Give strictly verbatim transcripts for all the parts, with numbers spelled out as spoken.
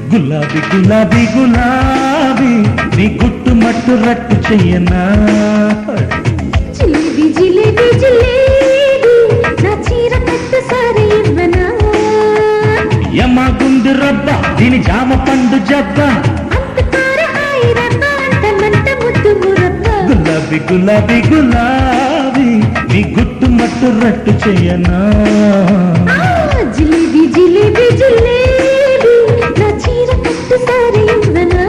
గులాబీ గులాబీ గులాబీ నీ గుట్టు మట్టు రట్టు చెయ్యనా జిలేబీ జిలేబీ జిలేబీ నా చీర కట్టు సారీ ఇవ్వనా యమా గుండు రబ్బ దీని జామ పండు జబ్బ అంతకార హాయి రబ్బ అంతమంత ముద్దు మురబ్బ గులాబీ గులాబీ గులాబీ నీ గుట్టు మట్టు రట్టు చెయ్యనా జిలేబీ జిలేబీ జిలేబీ నా చీర కట్టు సారీ ఇవ్వనా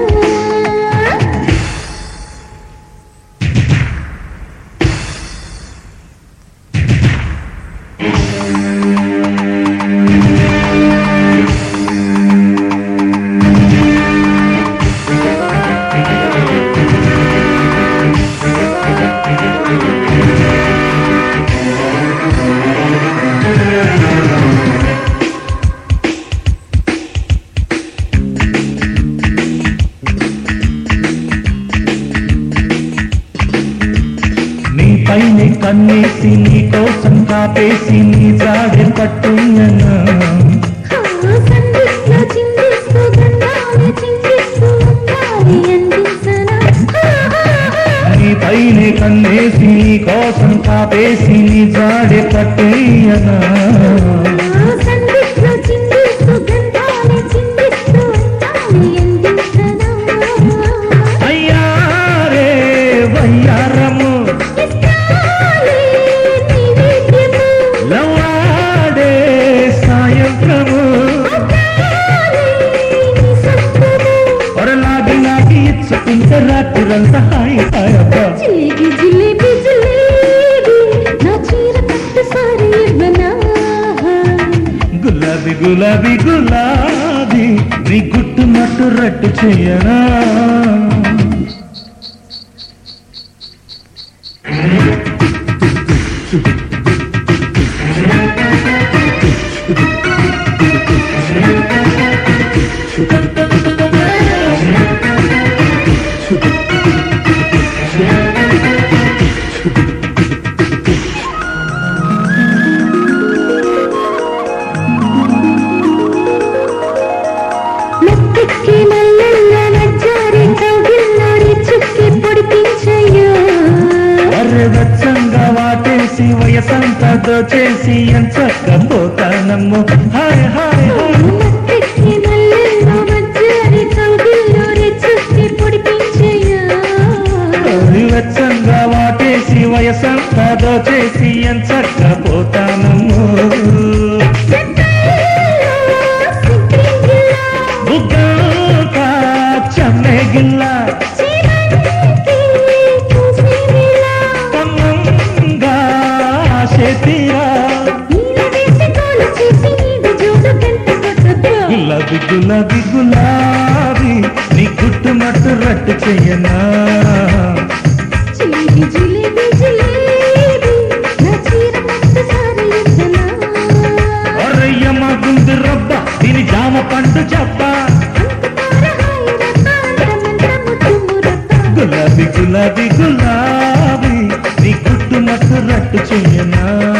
పైన కన్నేసి నీ కోసం కాపేసి నీ జాడె పట్టున్నా సందిస్లో చిందిస్తూ గంగానే చిందిస్తూ ఉండాలి అందించనా నీ పైన కన్నేసి నీ కోసం కాపేసి నీ జాడె పట్టేయనా సందిస్లో చిందిస్తూ గంగానే చిందిస్తూ ఉండాలి అందించనా అయ్యారే వయ్యారము లవాడే సాయంత్రము ఒరలాగి లాగి ఇచ్చుకుంటే రాత్రిరంతా హాయి హాయబ్బా జిలేబీ జిలేబీ జిలేబీ నా చీర కట్టు సారీ ఇవ్వనా గులాబీ గులాబీ గులాబీ నీ గుట్టు మట్టు రట్టు చెయ్యనా మెత్తకి నల్లల్ల నజ్జారి కౌగిల్లోని చుక్కి పొడిపించయ్యా వరవచ్చంగా వాటేసి వయసంతా దోచేసి ఎంచక్కపోతానమ్ము హాయ్ హాయ్ మెత్తకి నల్లల్ల నజ్జారి కౌగిల్లోని చుక్కి పొడిపించయ్యా వరవచ్చంగా వాటేసి వయసంతా దోచేసి ఎంచక్కపోతానమ్ము బుగ్గ చెమ్మెగిల్ల కమ్మంగా చేతిరా గులాబీ గులాబీ గులాబీ నీ గుట్టు మట్టు రట్టు చెయ్యనా జిలేబీ జిలేబీ జిలేబీ నా చీర కట్టు సారీ ఇవ్వనా ఒరయ్యమ్మ గుండు రబ్బ దీని జామ పండు జబ్బ గులాబీ గులాబీ గులాబీ నీ గుట్టు మట్టు రట్టు చెయ్యనా